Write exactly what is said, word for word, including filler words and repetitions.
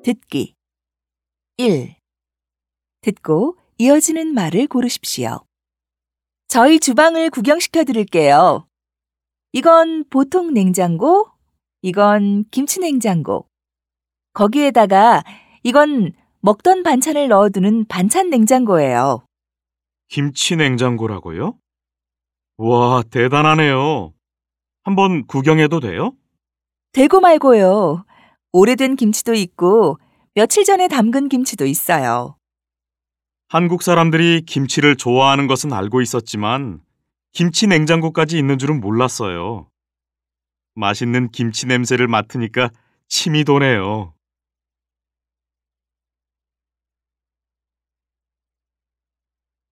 듣기 일. 듣고 이어지는 말을 고르십시오. 저희 주방을 구경시켜 드릴게요. 이건 보통 냉장고, 이건 김치 냉장고. 거기에다가 이건 먹던 반찬을 넣어두는 반찬 냉장고예요. 김치 냉장고라고요? 와, 대단하네요. 한번 구경해도 돼요? 되고 말고요. 오래된 김치도 있고 며칠 전에 담근 김치도 있어요. 한국 사람들이 김치를 좋아하는 것은 알고 있었지만 김치 냉장고까지 있는 줄은 몰랐어요. 맛있는 김치 냄새를 맡으니까 침이 도네요.